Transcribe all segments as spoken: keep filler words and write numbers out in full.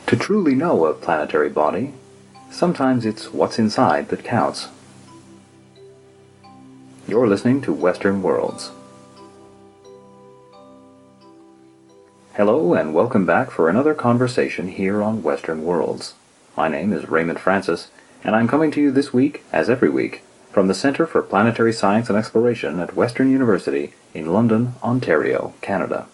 To truly know a planetary body, sometimes it's what's inside that counts. You're listening to Western Worlds. Hello and welcome back for another conversation here on Western Worlds. My name is Raymond Francis, and I'm coming to you this week, as every week, from the Centre for Planetary Science and Exploration at Western University in London, Ontario, Canada.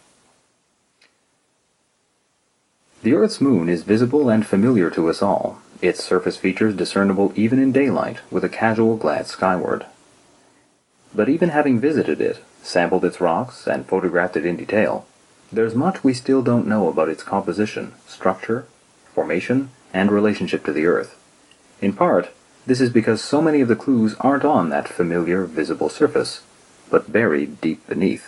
The Earth's moon is visible and familiar to us all, its surface features discernible even in daylight with a casual glance skyward. But even having visited it, sampled its rocks, and photographed it in detail, there's much we still don't know about its composition, structure, formation, and relationship to the Earth. In part, this is because so many of the clues aren't on that familiar, visible surface, but buried deep beneath.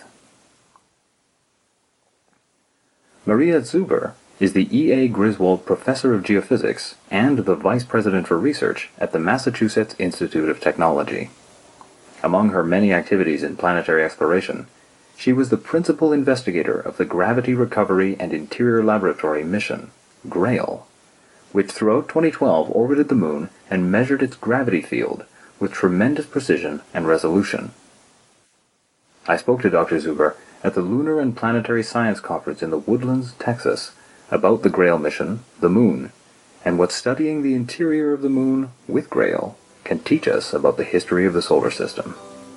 Maria Zuber is the E A Griswold Professor of Geophysics and the Vice President for Research at the Massachusetts Institute of Technology. Among her many activities in planetary exploration, she was the principal investigator of the Gravity Recovery and Interior Laboratory mission, GRAIL, which throughout twenty twelve orbited the Moon and measured its gravity field with tremendous precision and resolution. I spoke to Doctor Zuber at the Lunar and Planetary Science Conference in the Woodlands, Texas, about the GRAIL mission, the Moon, and what studying the interior of the Moon with GRAIL can teach us about the history of the solar system.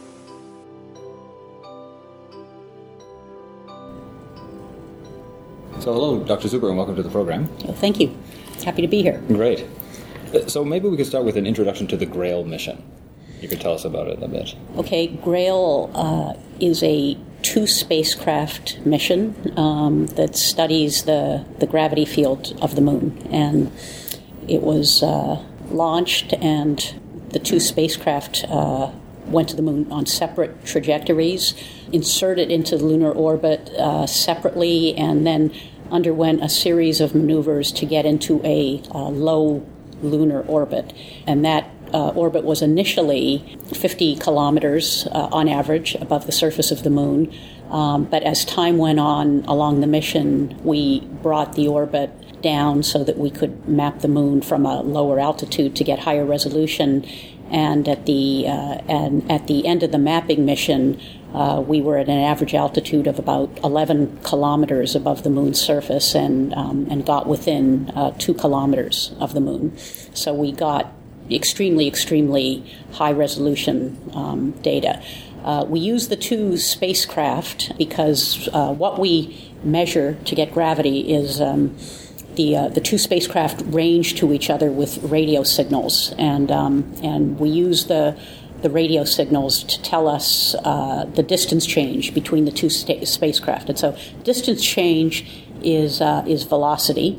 So hello, Doctor Zuber, and welcome to the program. Oh, thank you. Happy to be here. Great. So maybe we could start with an introduction to the GRAIL mission. You could tell us about it a bit. Okay, GRAIL uh, is a two-spacecraft mission um, that studies the, the gravity field of the Moon. And it was uh, launched, and the two spacecraft uh, went to the Moon on separate trajectories, inserted into the lunar orbit uh, separately, and then underwent a series of maneuvers to get into a uh, low lunar orbit. And that uh, orbit was initially fifty kilometers uh, on average above the surface of the Moon. Um, but as time went on along the mission, we brought the orbit down so that we could map the Moon from a lower altitude to get higher resolution. And at the uh, and at the end of the mapping mission, uh, we were at an average altitude of about eleven kilometers above the Moon's surface, and um, and got within uh, two kilometers of the Moon. So we got extremely, extremely high resolution um, data. Uh, we use the two spacecraft because uh, what we measure to get gravity is. Um, The, uh, the two spacecraft range to each other with radio signals, and um, and we use the the radio signals to tell us uh, the distance change between the two sta- spacecraft. And so, distance change is uh, is velocity,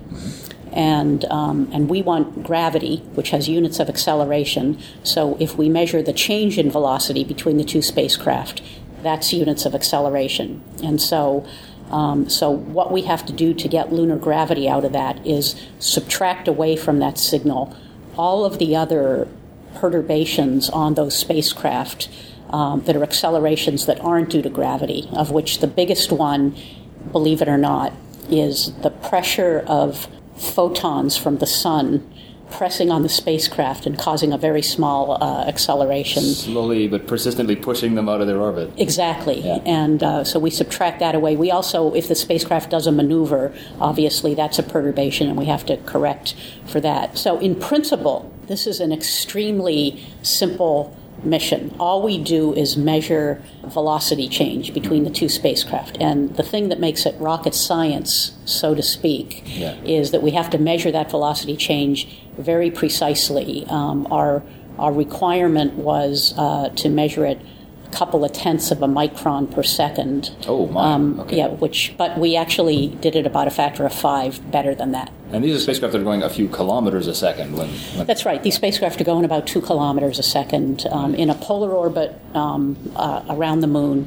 and um, and we want gravity, which has units of acceleration. So, if we measure the change in velocity between the two spacecraft, that's units of acceleration, and so. Um, so what we have to do to get lunar gravity out of that is subtract away from that signal all of the other perturbations on those spacecraft um, that are accelerations that aren't due to gravity, of which the biggest one, believe it or not, is the pressure of photons from the sun pressing on the spacecraft and causing a very small uh, acceleration. Slowly but persistently pushing them out of their orbit. Exactly. Yeah. And uh, so we subtract that away. We also, if the spacecraft does a maneuver, obviously that's a perturbation and we have to correct for that. So in principle, this is an extremely simple mission. All we do is measure velocity change between the two spacecraft. And the thing that makes it rocket science, so to speak, yeah. is that we have to measure that velocity change very precisely. Um, our our requirement was uh, to measure it a couple of tenths of a micron per second. Oh, my. Um, okay. Yeah, which, but we actually did it about a factor of five better than that. And these are spacecraft that are going a few kilometers a second. When, when That's right. These spacecraft are going about two kilometers a second um, in a polar orbit um, uh, around the Moon.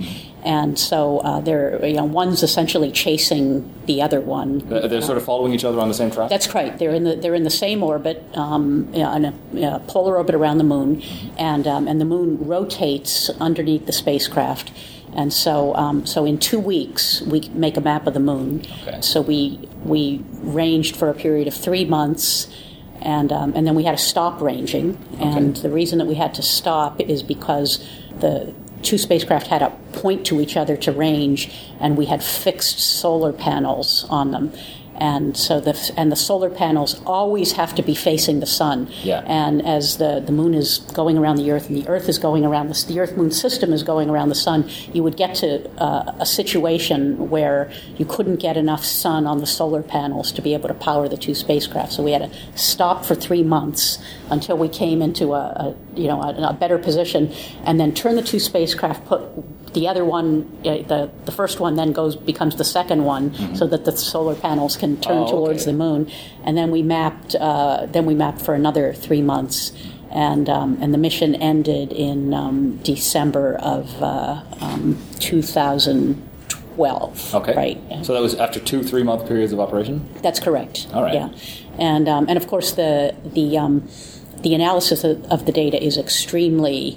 And so uh, they're, you know, one's essentially chasing the other one. They're sort of following each other on the same track? That's right. They're in the they're in the same orbit, um, you know, in, a, in a polar orbit around the moon, and um, and the moon rotates underneath the spacecraft. And so, um, so in two weeks, we make a map of the moon. Okay. So we we ranged for a period of three months. And um, and then we had to stop ranging, and okay. the reason that we had to stop is because the two spacecraft had to point to each other to range, and we had fixed solar panels on them, and so the and the solar panels always have to be facing the sun. Yeah. And as the, the moon is going around the Earth, and the Earth is going around the the Earth Moon system is going around the sun, you would get to uh, a situation where you couldn't get enough sun on the solar panels to be able to power the two spacecraft. So we had to stop for three months until we came into a, a you know a, a better position, and then turn the two spacecraft, put the other one, uh, the the first one then goes becomes the second one, mm-hmm. so that the solar panels can turn oh, towards okay. the moon, and then we mapped. Uh, then we mapped for another three months, and um, and the mission ended in um, December of uh, um, two thousand twelve. Okay. Right. So that was after two three month periods of operation. That's correct. All right. Yeah, and um, and of course the the um, the analysis of, of the data is extremely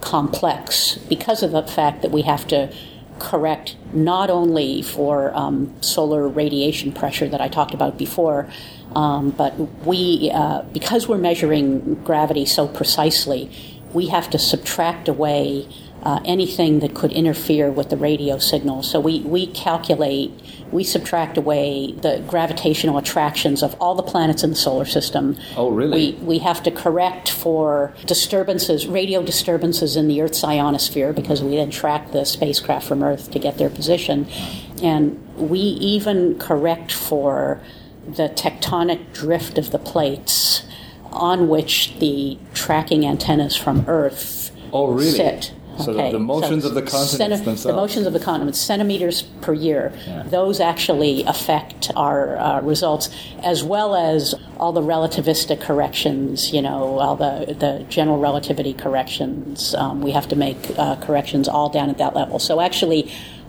complex because of the fact that we have to correct not only for um, solar radiation pressure that I talked about before, um, but we, uh, because we're measuring gravity so precisely, we have to subtract away uh, anything that could interfere with the radio signal. So we, we calculate, we subtract away the gravitational attractions of all the planets in the solar system. Oh, really? We, we have to correct for disturbances, radio disturbances in the Earth's ionosphere, because we then track the spacecraft from Earth to get their position. And we even correct for the tectonic drift of the plates on which the tracking antennas from Earth oh, really? sit. So okay. the, the motions so of the continents centi- themselves. The motions of the continents, centimeters per year, yeah. those actually affect our uh, results, as well as all the relativistic corrections, you know, all the, the general relativity corrections. Um, we have to make uh, corrections all down at that level. So actually,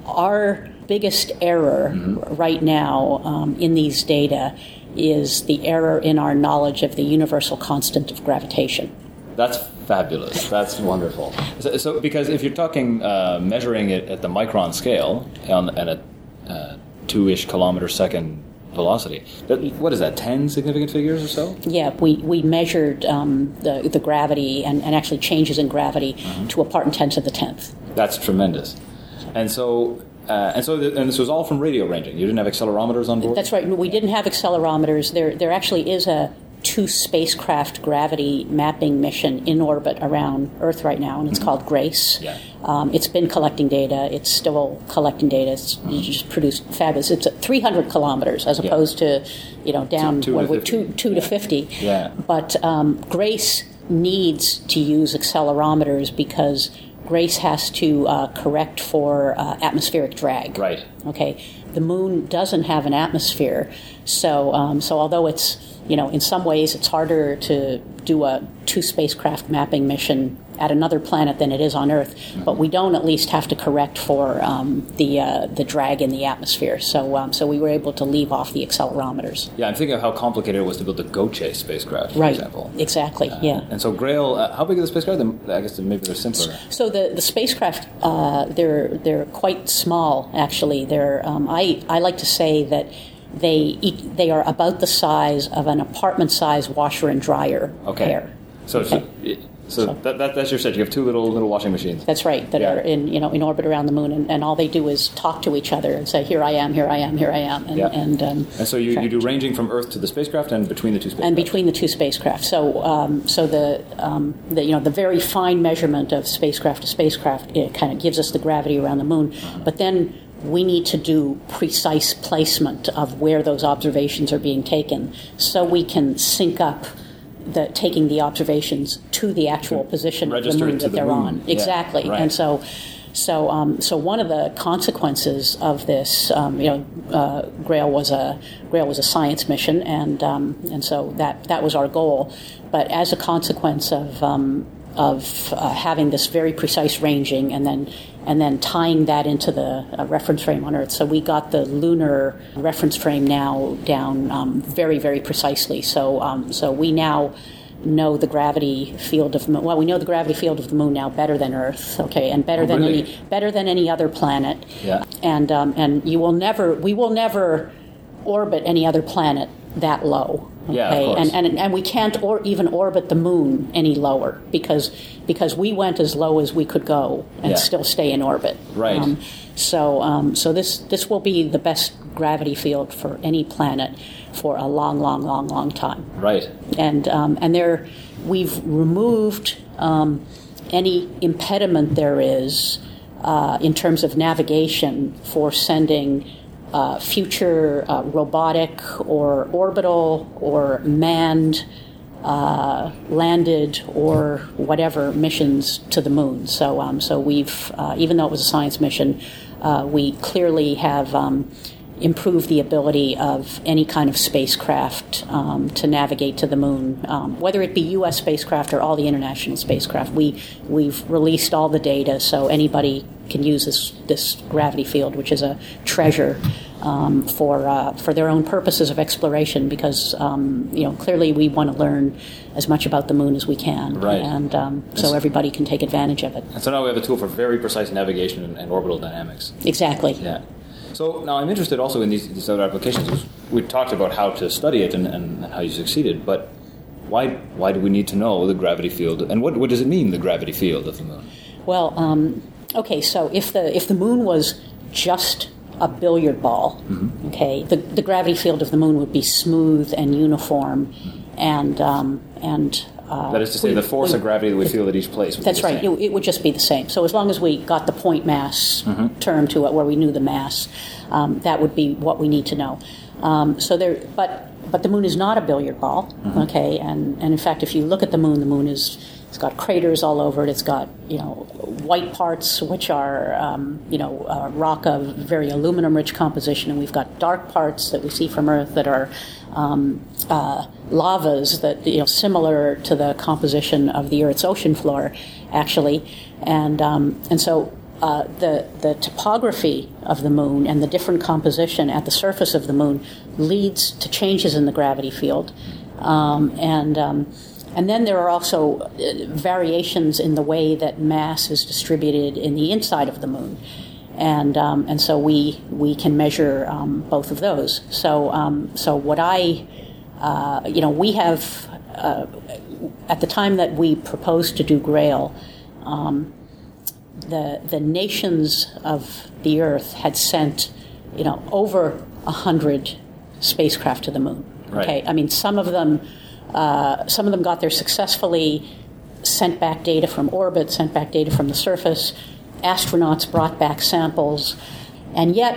our biggest error mm-hmm. right now um, in these data is the error in our knowledge of the universal constant of gravitation. That's fabulous. That's wonderful. So, so, because if you're talking uh, measuring it at the micron scale on at a uh, two-ish kilometer second velocity, that, what is that? Ten significant figures or so? Yeah, we we measured um, the the gravity and, and actually changes in gravity mm-hmm. to a part and tenth of the tenth. That's tremendous. And so. Uh, and so, the, and this was all from radio ranging. You didn't have accelerometers on board? That's right. We didn't have accelerometers. There, there actually is a two spacecraft gravity mapping mission in orbit around Earth right now, and it's mm-hmm. called GRACE. Yeah. Um, it's been collecting data. It's still collecting data. It's mm-hmm. just produced fabulous. It's at three hundred kilometers as opposed yeah. to, you know, down two, two, what, to, fifty. two, two yeah. to fifty. Yeah. But um, GRACE needs to use accelerometers because GRACE has to uh, correct for uh, atmospheric drag. Right. Okay. The moon doesn't have an atmosphere, so um, so although it's, you know, in some ways it's harder to do a two spacecraft mapping mission at another planet than it is on Earth, mm-hmm. but we don't at least have to correct for um, the uh, the drag in the atmosphere. So um, so we were able to leave off the accelerometers. Yeah, I'm thinking of how complicated it was to build the GOCHE spacecraft, for right. example. Exactly. Uh, yeah. And so Grail, uh, how big are the spacecraft? I guess maybe they're simpler. So the the spacecraft uh, they're they're quite small actually. They're um, I I like to say that they eat, they are about the size of an apartment size washer and dryer okay. pair. So. Okay. so So, so that, that, that's your set. You have two little little washing machines. That's right. That yeah. are in you know in orbit around the moon, and, and all they do is talk to each other and say, "Here I am, here I am, here I am." And yeah. and, um, and so you, you do ranging from Earth to the spacecraft and between the two spacecraft. And between the two spacecraft. So um, so the um, the you know the very fine measurement of spacecraft to spacecraft, it kind of gives us the gravity around the moon. Uh-huh. But then we need to do precise placement of where those observations are being taken, so we can sync up the taking the observations to the actual position of the moon that the they're moon. on. Yeah, exactly. Right. And so so um, so one of the consequences of this, um, you know, uh, Grail was a Grail was a science mission, and um, and so that that was our goal. But as a consequence of um, of uh, having this very precise ranging, and then and then tying that into the uh, reference frame on Earth. So we got the lunar reference frame now down um, very, very precisely. So um, so we now know the gravity field of the moon. Well, we know the gravity field of the moon now better than Earth, okay, and better oh, than really? any better than any other planet. Yeah. And um, and you will never, we will never orbit any other planet that low. Okay? Yeah, of course. And, and and we can't or even orbit the moon any lower because because we went as low as we could go and yeah. still stay in orbit. Right. Um, so um, so this this will be the best gravity field for any planet for a long, long, long, long time. Right. And um, and there, we've removed um, any impediment there is uh, in terms of navigation for sending uh, future uh, robotic or orbital or manned, uh, landed or whatever missions to the moon. So um, so we've uh, even though it was a science mission, uh, we clearly have. Um, improve the ability of any kind of spacecraft um, to navigate to the moon, um, whether it be U S spacecraft or all the international spacecraft. We, we've released all the data so anybody can use this, this gravity field, which is a treasure um, for uh, for their own purposes of exploration, because um, you know clearly we want to learn as much about the moon as we can, right. and um, so everybody can take advantage of it. And so now we have a tool for very precise navigation and, and orbital dynamics. Exactly. Yeah. So now I'm interested also in these, these other applications. We talked about how to study it and, and, and how you succeeded, but why why do we need to know the gravity field, and what what does it mean, the gravity field of the moon? Well, um, okay, so if the if the moon was just a billiard ball, mm-hmm. okay, the the gravity field of the moon would be smooth and uniform, mm-hmm. and um, and Uh, that is to say, we, the force we, of gravity that we feel at each place would that's be the right. same. It, it would just be the same. So as long as we got the point mass mm-hmm. term to it, where we knew the mass, um, that would be what we need to know. Um, so there, but but the moon is not a billiard ball, mm-hmm. okay? And and in fact, if you look at the moon, the moon is it's got craters all over it. It's got you know white parts, which are um, you know uh, rock of very aluminum-rich composition, and we've got dark parts that we see from Earth that are um, uh, lavas that you know similar to the composition of the Earth's ocean floor, actually, and um, and so. Uh, the the topography of the moon and the different composition at the surface of the moon leads to changes in the gravity field, um, and um, and then there are also variations in the way that mass is distributed in the inside of the moon, and um, and so we we can measure um, both of those. So um, so what I uh, you know we have uh, at the time that we proposed to do GRAIL. Um, The the nations of the Earth had sent, you know, over a hundred spacecraft to the moon. Right. Okay, I mean, some of them, uh, some of them got there successfully, sent back data from orbit, sent back data from the surface. Astronauts brought back samples, and yet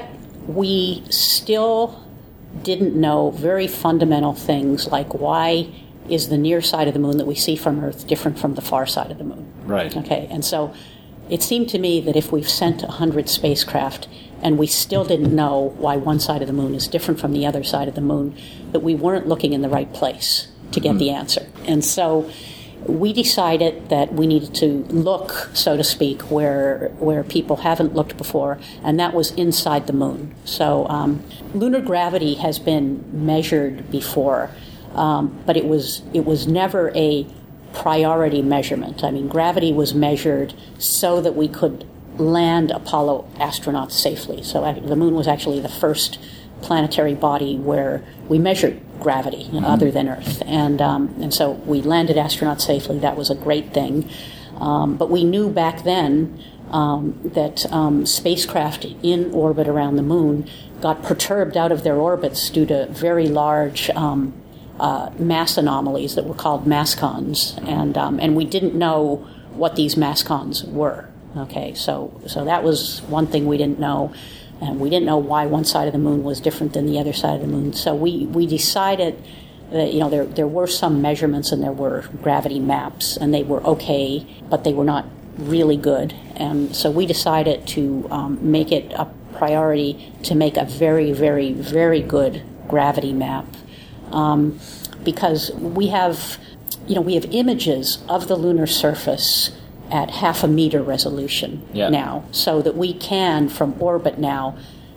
we still didn't know very fundamental things like why is the near side of the moon that we see from Earth different from the far side of the moon. Right. Okay, and so. It seemed to me that if we've sent one hundred spacecraft and we still didn't know why one side of the moon is different from the other side of the moon, that we weren't looking in the right place to get mm-hmm. the answer. And so we decided that we needed to look, so to speak, where where people haven't looked before, and that was inside the moon. So um, lunar gravity has been measured before, um, but it was it was never a priority measurement. I mean, gravity was measured so that we could land Apollo astronauts safely. So the moon was actually the first planetary body where we measured gravity mm-hmm. other than Earth. And um, and so we landed astronauts safely. That was a great thing. Um, but we knew back then um, that um, spacecraft in orbit around the moon got perturbed out of their orbits due to very large um Uh, mass anomalies that were called mascons, and um, and we didn't know what these mascons were. Okay, so so that was one thing we didn't know, and we didn't know why one side of the moon was different than the other side of the moon. So we, we decided that you know there there were some measurements and there were gravity maps, and they were okay, but they were not really good. And so we decided to um, make it a priority to make a very very very good gravity map. Um, because we have you know, we have images of the lunar surface at half a meter resolution yeah. now, so that we can, from orbit now,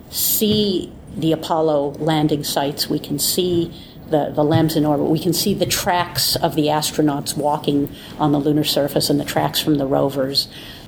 see the Apollo landing sites. We can see the, the LEMs in orbit. We can see the tracks of the astronauts walking on the lunar surface and the tracks from the rovers.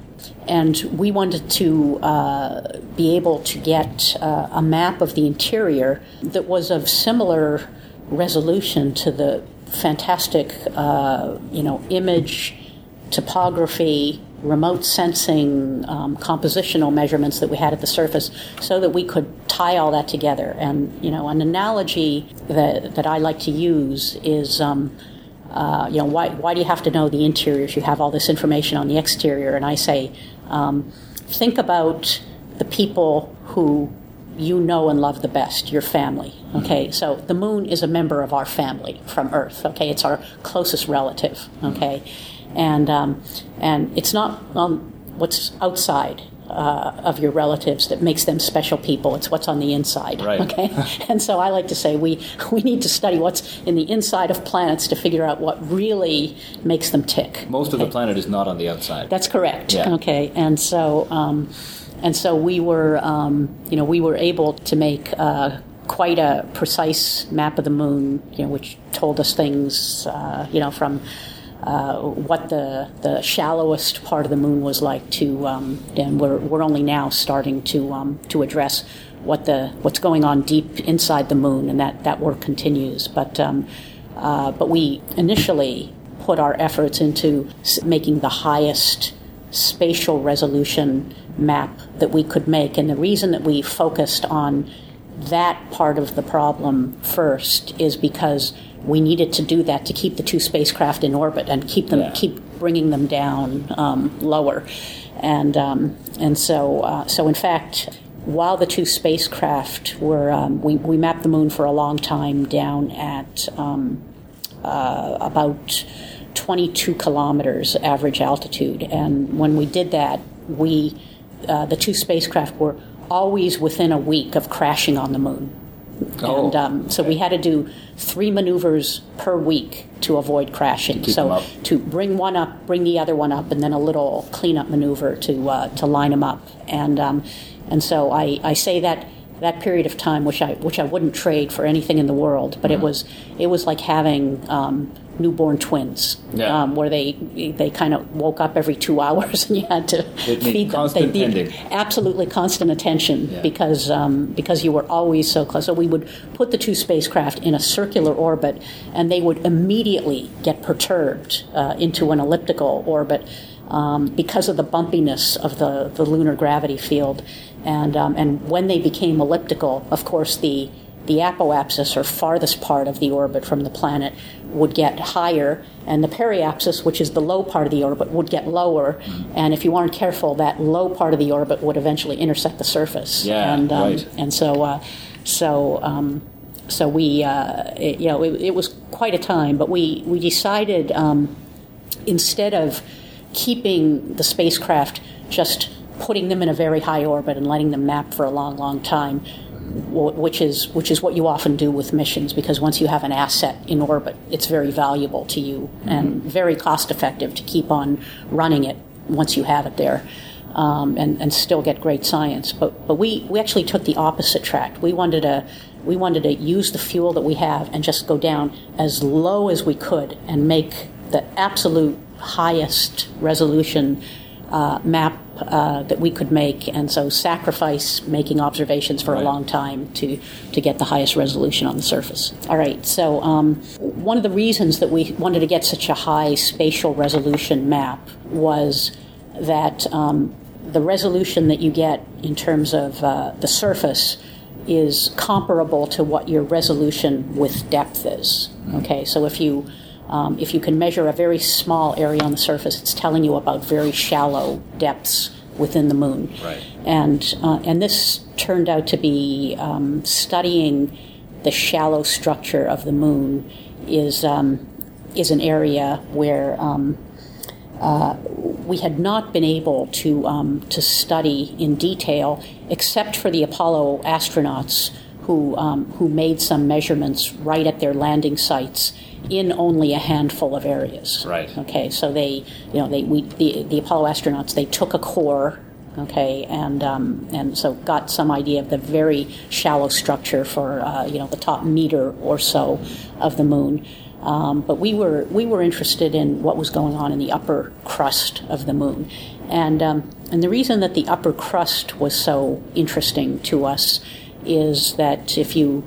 And we wanted to uh, be able to get uh, a map of the interior that was of similar resolution to the fantastic, uh, you know, image, topography, remote sensing, um, compositional measurements that we had at the surface, so that we could tie all that together. And, you know, an analogy that that I like to use is, um, uh, you know, why why do you have to know the interior if you have all this information on the exterior? And I say, um, think about the people who you know and love the best, your family, okay? So the moon is a member of our family from Earth, okay? It's our closest relative, okay? And um, and it's not um, what's outside uh, of your relatives that makes them special people. It's what's on the inside, right. okay? And so I like to say we, we need to study what's in the inside of planets to figure out what really makes them tick. Most okay? of the planet is not on the outside. That's correct, yeah. okay? And so... Um, And so we were, um, you know, we were able to make uh, quite a precise map of the moon, you know, which told us things, uh, you know, from uh, what the the shallowest part of the moon was like to, um, and we're we're only now starting to um, to address what the what's going on deep inside the moon, and that, that work continues. But um, uh, but we initially put our efforts into making the highest spatial resolution map that we could make. And the reason that we focused on that part of the problem first is because we needed to do that to keep the two spacecraft in orbit and keep them yeah. keep bringing them down um, lower. And um, and so uh, so in fact, while the two spacecraft were um, we we mapped the moon for a long time down at um, uh, about twenty-two kilometers average altitude. And when we did that, we uh, the two spacecraft were always within a week of crashing on the moon. Oh, and um, so we had to do three maneuvers per week to avoid crashing. Keep so them up. to bring one up, bring the other one up, and then a little cleanup maneuver to uh, to line them up. And um, and so I, I say that that period of time, which I which I wouldn't trade for anything in the world, but mm-hmm. it was it was like having um, newborn twins, yeah. um, where they they kind of woke up every two hours and you had to it feed them. Constant They tending. absolutely constant attention yeah. because um, because you were always so close. So we would put the two spacecraft in a circular orbit, and they would immediately get perturbed uh, into an elliptical orbit um, because of the bumpiness of the, the lunar gravity field. And um, and when they became elliptical, of course, the the apoapsis, or farthest part of the orbit from the planet, would get higher, and the periapsis, which is the low part of the orbit, would get lower. Mm. And if you aren't careful, that low part of the orbit would eventually intersect the surface. Yeah, and, um, right. And so, uh, so, um, so we, uh, it, you know, it, it was quite a time. But we we decided um, instead of keeping the spacecraft, just putting them in a very high orbit and letting them map for a long, long time, which is which is what you often do with missions, because once you have an asset in orbit, it's very valuable to you mm-hmm. and very cost effective to keep on running it once you have it there, um, and and still get great science. But but we, we actually took the opposite track. We wanted to we wanted to use the fuel that we have and just go down as low as we could and make the absolute highest resolution uh, map Uh, that we could make, and so sacrifice making observations for right. a long time to, to get the highest resolution on the surface. All right, so um, one of the reasons that we wanted to get such a high spatial resolution map was that um, the resolution that you get in terms of uh, the surface is comparable to what your resolution with depth is. Okay, so if you Um, if you can measure a very small area on the surface, it's telling you about very shallow depths within the moon. Right. And uh, and this turned out to be um, studying the shallow structure of the moon is um, is an area where um, uh, we had not been able to um, to study in detail, except for the Apollo astronauts who um, who made some measurements right at their landing sites in only a handful of areas. Right. Okay, so they, you know, they we the the Apollo astronauts, they took a core, okay, and um, and so got some idea of the very shallow structure for uh, you know the top meter or so of the moon. Um, but we were we were interested in what was going on in the upper crust of the moon, and um, and the reason that the upper crust was so interesting to us is that if you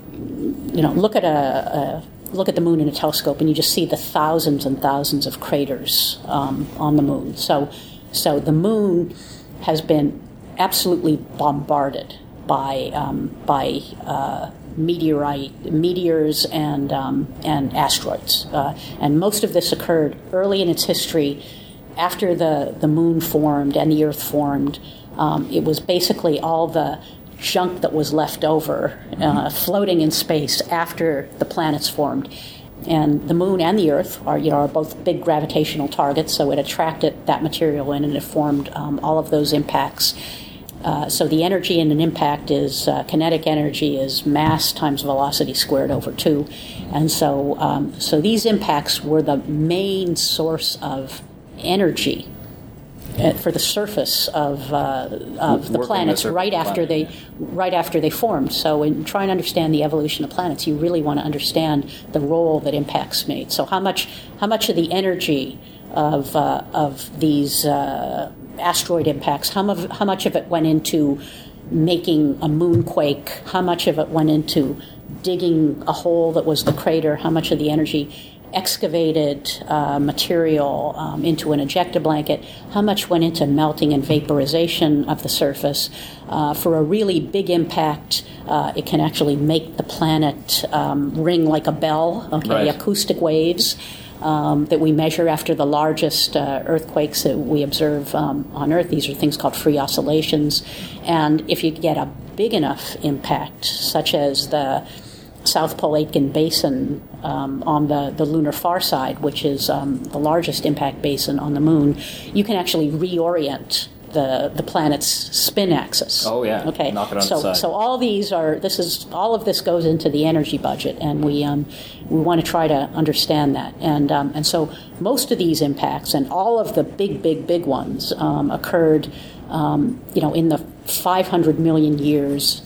you know look at a, a look at the moon in a telescope and you just see the thousands and thousands of craters um, on the moon. So so the moon has been absolutely bombarded by um, by uh, meteorite meteors and um, and asteroids, uh, and most of this occurred early in its history, after the, the moon formed and the Earth formed. Um, it was basically all the junk that was left over, uh, floating in space after the planets formed. And the moon and the Earth are, you know, are both big gravitational targets, so it attracted that material in, and it formed um, all of those impacts. Uh, so the energy in an impact is uh, kinetic energy is mass times velocity squared over two, and so um, so these impacts were the main source of energy uh, for the surface of uh, of the Working planets the right after planet, they yeah. right after they formed. So in trying to understand the evolution of planets, you really want to understand the role that impacts made. So how much how much of the energy of uh, of these uh, asteroid impacts, how much how much of it went into making a moonquake, how much of it went into digging a hole that was the crater, how much of the energy excavated uh, material um, into an ejecta blanket, how much went into melting and vaporization of the surface. Uh, for a really big impact, uh, it can actually make the planet um, ring like a bell, okay, Right. acoustic waves. Um, that we measure after the largest uh, earthquakes that we observe um, on Earth. These are things called free oscillations. And if you get a big enough impact, such as the South Pole Aitken Basin um, on the, the lunar far side, which is um, the largest impact basin on the moon, you can actually reorient the the planet's spin axis. Oh, yeah. Okay. Knock it on so its side. so all these are this is all of this goes into the energy budget, and we um we want to try to understand that, and um and so most of these impacts and all of the big big big ones um, occurred um, you know in the five hundred million years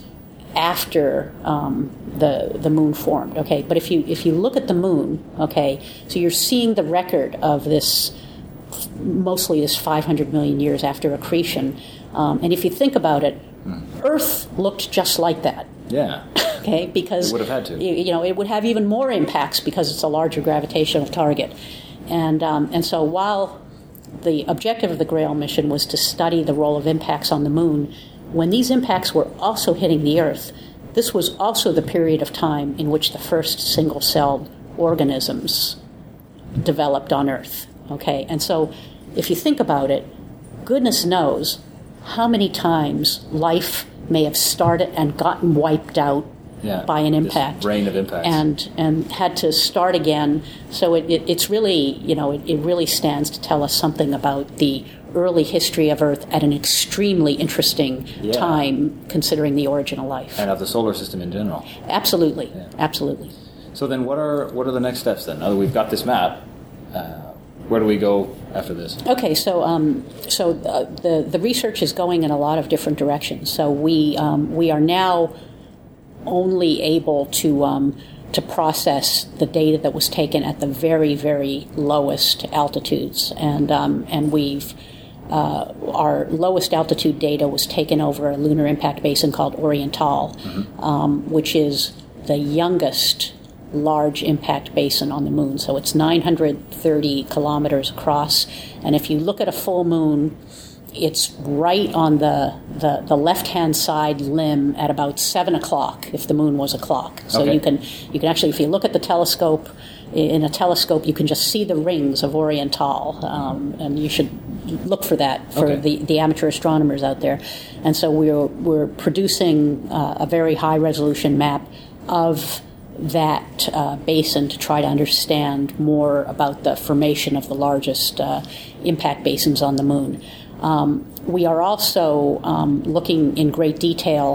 after um, the the moon formed. Okay, but if you if you look at the moon, okay, so you're seeing the record of this. Mostly is five hundred million years after accretion. Um, and if you think about it, mm. Earth looked just like that. Yeah. Okay, because it would have had to. You, you know, it would have even more impacts because it's a larger gravitational target. And um, and so while the objective of the GRAIL mission was to study the role of impacts on the moon, when these impacts were also hitting the Earth, this was also the period of time in which the first single-celled organisms developed on Earth. Okay, and so if you think about it, goodness knows how many times life may have started and gotten wiped out yeah, by an impact. This rain of impacts. And and had to start again. So it, it, it's really, you know, it, it really stands to tell us something about the early history of Earth at an extremely interesting yeah. time, considering the origin of life. And of the solar system in general. Absolutely, yeah. absolutely. So then what are what are the next steps then? Now that we've got this map, uh, where do we go after this? Okay, so um, so uh, the the research is going in a lot of different directions. So we um, we are now only able to um, to process the data that was taken at the very very lowest altitudes, and um, and we've uh, our lowest altitude data was taken over a lunar impact basin called Oriental, mm-hmm. um, which is the youngest large impact basin on the moon. So it's nine hundred thirty kilometers across, and if you look at a full moon, it's right on the, the, the left-hand side limb at about seven o'clock, if the moon was a clock. So okay. you can you can actually, if you look at the telescope, in a telescope, you can just see the rings of Oriental, um, and you should look for that for okay. the, the amateur astronomers out there. And so we're, we're producing uh, a very high-resolution map of that uh, basin to try to understand more about the formation of the largest uh, impact basins on the moon. Um, we are also um, looking in great detail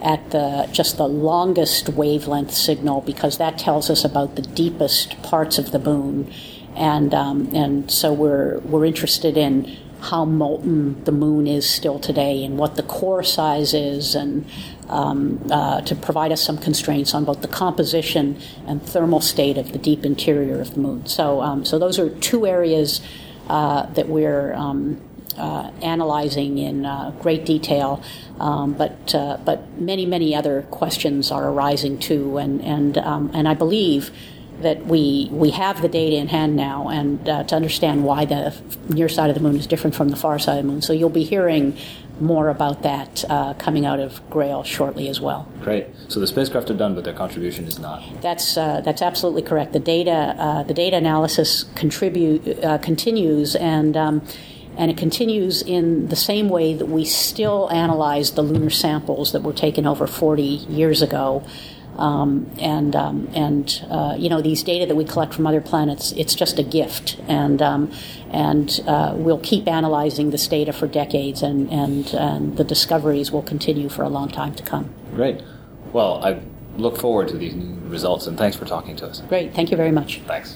at the just the longest wavelength signal, because that tells us about the deepest parts of the moon, and um, and so we're we're interested in how molten the moon is still today and what the core size is, and um, uh, to provide us some constraints on both the composition and thermal state of the deep interior of the moon. So, um, so those are two areas uh, that we're um, uh, analyzing in uh, great detail. Um, but uh, but many many other questions are arising too, and and um, and I believe that we we have the data in hand now, and uh, to understand why the near side of the moon is different from the far side of the moon. So you'll be hearing more about that uh, coming out of GRAIL shortly as well. Great. So the spacecraft are done, but their contribution is not. That's uh, that's absolutely correct. The data uh, the data analysis contribute uh, continues, and um, and it continues in the same way that we still analyze the lunar samples that were taken over forty years ago. Um, and um, and uh, you know, these data that we collect from other planets, it's just a gift, and um, and uh, we'll keep analyzing this data for decades, and, and and the discoveries will continue for a long time to come. Great. Well, I look forward to these new results, and thanks for talking to us. Great. Thank you very much. Thanks.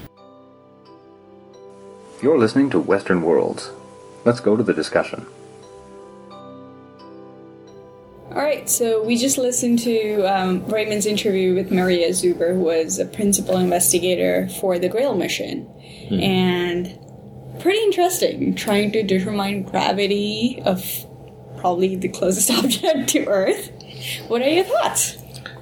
You're listening to Western Worlds. Let's go to the discussion. All right, so we just listened to um, Raymond's interview with Maria Zuber, who was a principal investigator for the GRAIL mission. Mm. And pretty interesting, trying to determine gravity of probably the closest object to Earth. What are your thoughts?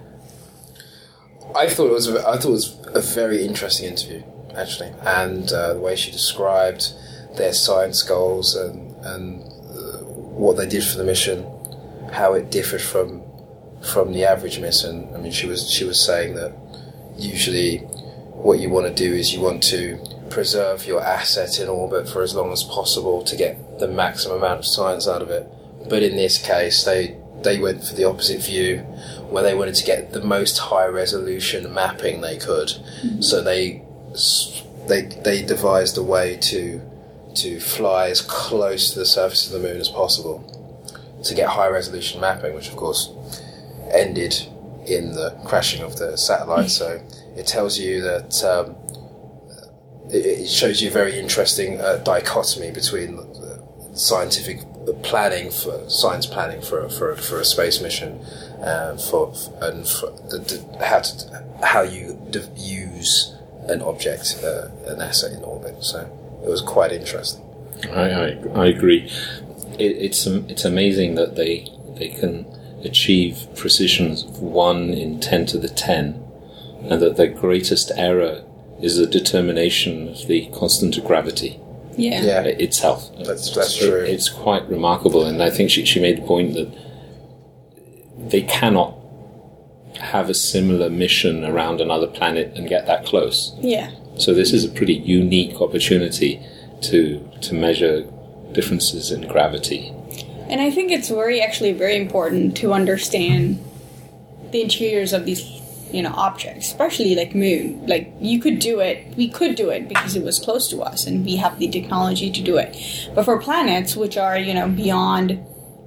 I thought it was a, I thought it was a very interesting interview, actually, and uh, the way she described their science goals and, and uh, what they did for the mission, how it differed from from the average mission. I mean, she was she was saying that usually what you want to do is you want to preserve your asset in orbit for as long as possible to get the maximum amount of science out of it. But in this case, they they went for the opposite view, where they wanted to get the most high resolution mapping they could. Mm-hmm. So they they they devised a way to to fly as close to the surface of the moon as possible to get high-resolution mapping, which of course ended in the crashing of the satellite. So it tells you that um, it, it shows you a very interesting uh, dichotomy between uh, scientific planning for science planning for for for a space mission, uh, for and for the, the, how to how you de- use an object, uh, an asset in orbit. So it was quite interesting. I I, I agree. It, it's it's amazing that they they can achieve precisions of one in ten to the ten, and that their greatest error is the determination of the constant of gravity. Yeah, yeah. itself. That's that's it, true. It's quite remarkable, and I think she she made the point that they cannot have a similar mission around another planet and get that close. Yeah. So this is a pretty unique opportunity to to measure differences in gravity. And I think it's very, actually very important to understand the interiors of these, you know, objects, especially like moon. Like, you could do it, we could do it because it was close to us and we have the technology to do it. But for planets, which are, you know, beyond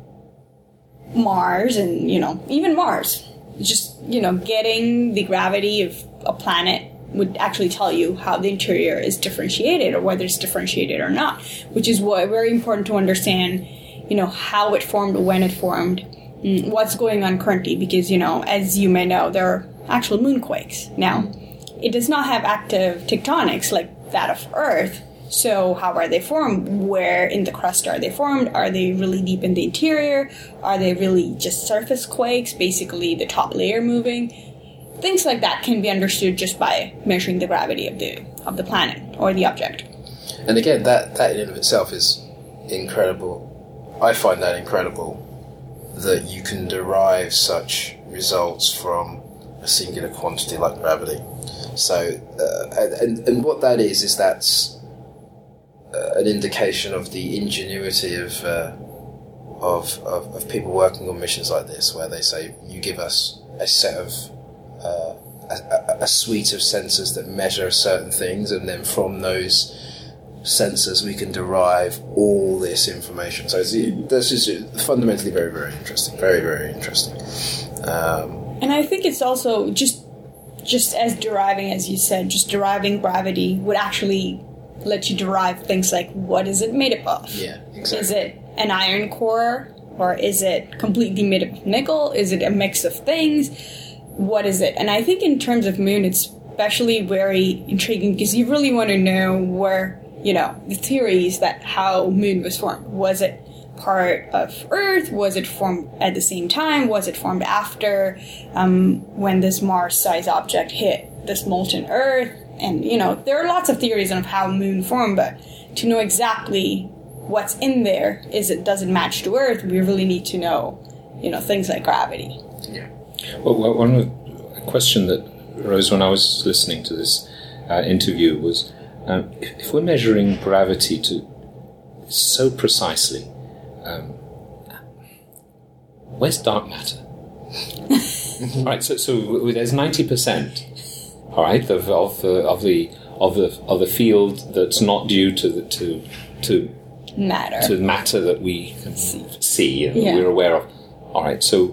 Mars and, you know, even Mars, just, you know, getting the gravity of a planet would actually tell you how the interior is differentiated or whether it's differentiated or not, which is what very important to understand, you know, how it formed, when it formed, what's going on currently, because, you know, as you may know, there are actual moonquakes. Now, it does not have active tectonics like that of Earth, so how are they formed? Where in the crust are they formed? Are they really deep in the interior? Are they really just surface quakes, basically the top layer moving? Things like that can be understood just by measuring the gravity of the of the planet or the object. And again, that, that in and of itself is incredible. I find that incredible, that you can derive such results from a singular quantity like gravity. So, uh, and, and what that is, is that's uh, an indication of the ingenuity of, uh, of, of of people working on missions like this, where they say, you give us a set of Uh, a, a suite of sensors that measure certain things, and then from those sensors, we can derive all this information. So it's, this is fundamentally very, very interesting. Very, very interesting. Um, and I think it's also just just as deriving, as you said, just deriving gravity would actually let you derive things like, what is it made up of? Yeah, exactly. Is it an iron core, or is it completely made up of nickel? Is it a mix of things? What is it? And I think in terms of Moon, it's especially very intriguing because you really want to know where, you know, the theories that how Moon was formed. Was it part of Earth? Was it formed at the same time? Was it formed after um, when this Mars-sized object hit this molten Earth? And, you know, there are lots of theories on how Moon formed, but to know exactly what's in there, is it does it match to Earth, we really need to know, you know, things like gravity. Yeah. Well, one of the question that arose when I was listening to this uh, interview was, um, if, if we're measuring gravity to so precisely, um, where's dark matter? All right, so so there's ninety percent. All right, of of the of the of the of the field that's not due to the to to matter to matter that we can see, see and yeah. we're aware of. All right, so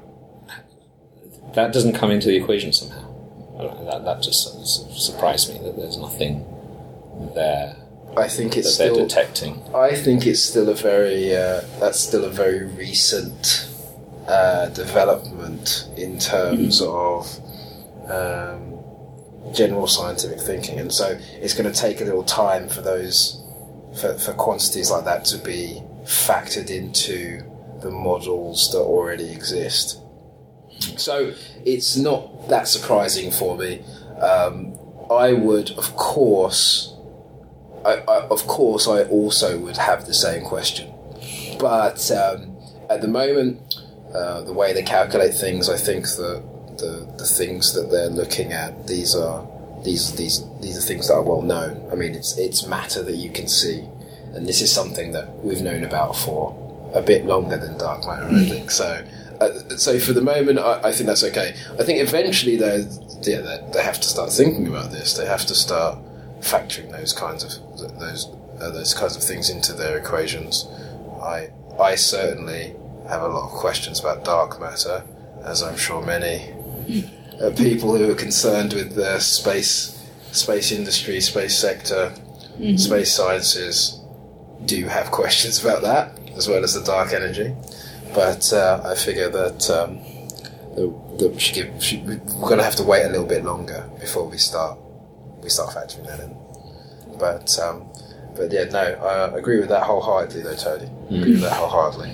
that doesn't come into the equation somehow. That that just surprised me that there's nothing there. I think it's that they're still detecting. I think it's still a very uh, that's still a very recent uh, development in terms of um, general scientific thinking, and so it's going to take a little time for those for, for quantities like that to be factored into the models that already exist. So it's not that surprising for me. Um, I would, of course, I, I, of course, I also would have the same question. But um, at the moment, uh, the way they calculate things, I think that the the things that they're looking at, these are these these these are things that are well known. I mean, it's it's matter that you can see, and this is something that we've known about for a bit longer than dark matter, I think. So. Uh, so for the moment, I, I think that's okay. I think eventually they, yeah, they, they have to start thinking about this. They have to start factoring those kinds of those uh, those kinds of things into their equations. I I certainly have a lot of questions about dark matter, as I'm sure many uh, people who are concerned with the space space industry, space sector, mm-hmm. space sciences do have questions about that, as well as the dark energy. But uh, I figure that, um, that we should give, should, we're going to have to wait a little bit longer before we start we start factoring that in. But um, but yeah, no, I agree with that wholeheartedly, though, Tony. Mm. Agree with that wholeheartedly.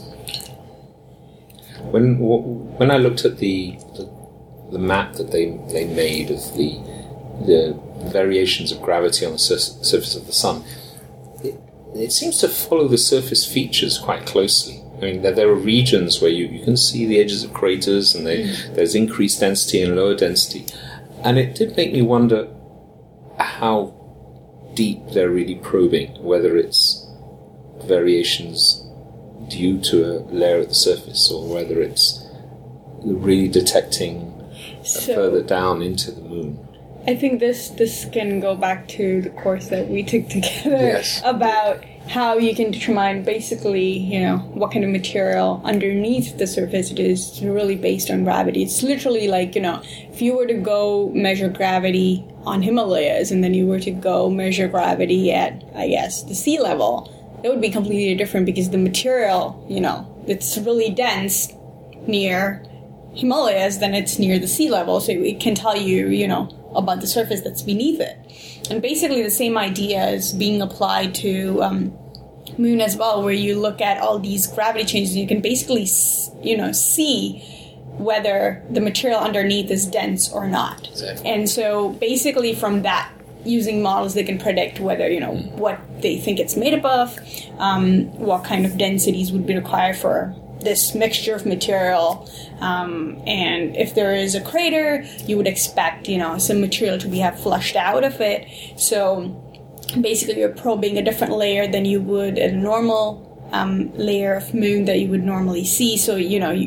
When when I looked at the the, the map that they they made of the the variations of gravity on the sur- surface of the sun, it, it seems to follow the surface features quite closely. I mean, there, there are regions where you, you can see the edges of craters, and they, mm. there's increased density and lower density. And it did make me wonder how deep they're really probing, whether it's variations due to a layer at the surface, or whether it's really detecting so, further down into the moon. I think this this can go back to the course that we took together yes. about how you can determine basically, you know, what kind of material underneath the surface it is. It's really based on gravity. It's literally like, you know, if you were to go measure gravity on Himalayas and then you were to go measure gravity at, I guess, the sea level, it would be completely different because the material, you know, it's really dense near Himalayas than it's near the sea level. So it can tell you, you know, about the surface that's beneath it. And basically the same idea is being applied to um, Moon as well, where you look at all these gravity changes. You can basically, you know, see whether the material underneath is dense or not. Exactly. And so basically from that, using models, they can predict whether, you know, what they think it's made up of, um, what kind of densities would be required for this mixture of material, um, and if there is a crater, you would expect, you know, some material to be have flushed out of it. So basically you're probing a different layer than you would at a normal um, layer of Moon that you would normally see. So, you know, you,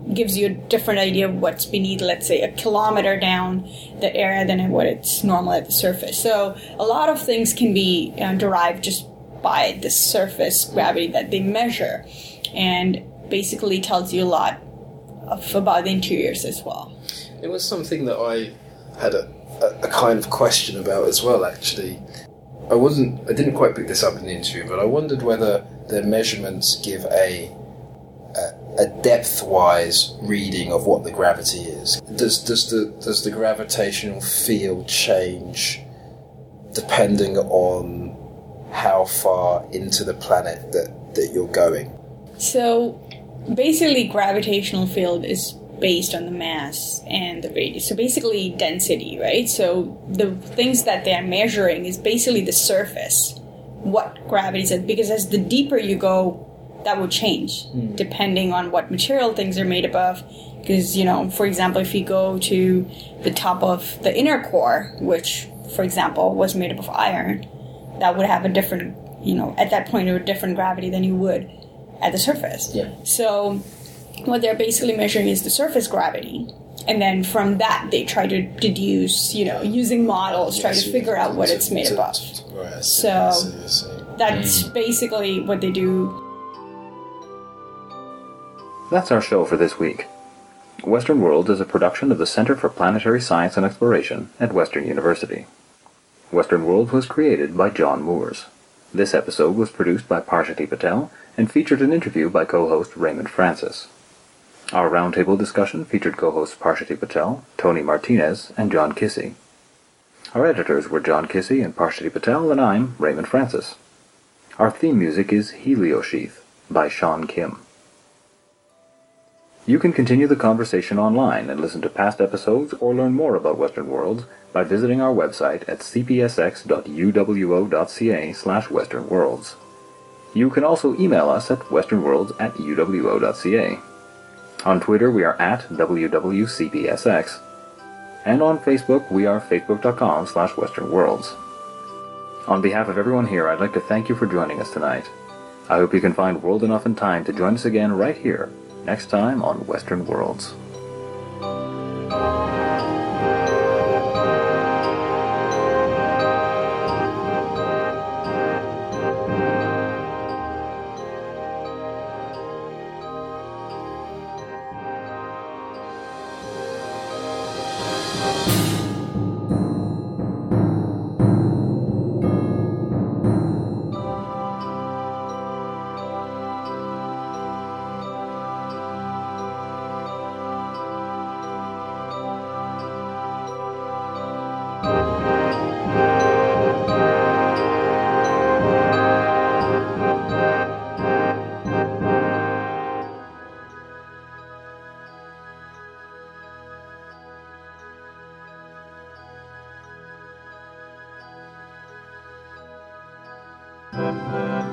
gives you a different idea of what's beneath, let's say, a kilometer down the area than what it's normal at the surface. So a lot of things can be uh, derived just by the surface gravity that they measure, and basically tells you a lot of, about the interiors as well. It was something that I had a, a, a kind of question about as well, actually. I wasn't, I didn't quite pick this up in the interview, but I wondered whether the measurements give a a depth-wise reading of what the gravity is. Does does the does the gravitational field change depending on how far into the planet that, that you're going? So basically, gravitational field is based on the mass and the radius. So basically, density, right? So the things that they're measuring is basically the surface, what gravity is at, because as the deeper you go, that would change mm. depending on what material things are made of. Because, you know, for example, if you go to the top of the inner core, which, for example, was made up of iron, that would have a different, you know, at that point, a different gravity than you would at the surface. Yeah. So what they're basically measuring is the surface gravity. And then from that, they try to deduce, you know, using models, try to figure out what it's made of. So that's basically what they do. That's our show for this week. Western Worlds is a production of the Center for Planetary Science and Exploration at Western University. Western Worlds was created by John Moores. This episode was produced by Parshati Patel and featured an interview by co-host Raymond Francis. Our roundtable discussion featured co-hosts Parshati Patel, Tony Martinez, and John Kissy. Our editors were John Kissy and Parshati Patel, and I'm Raymond Francis. Our theme music is Heliosheath by Sean Kim. You can continue the conversation online and listen to past episodes or learn more about Western Worlds by visiting our website at c p s x dot u w o dot c a slash western worlds. You can also email us at westernworlds at u w o dot c a. On Twitter we are at w w c p s x, and on Facebook we are facebook dot com slash westernworlds. On behalf of everyone here, I'd like to thank you for joining us tonight. I hope you can find world enough and time to join us again right here next time on Western Worlds. Thank you.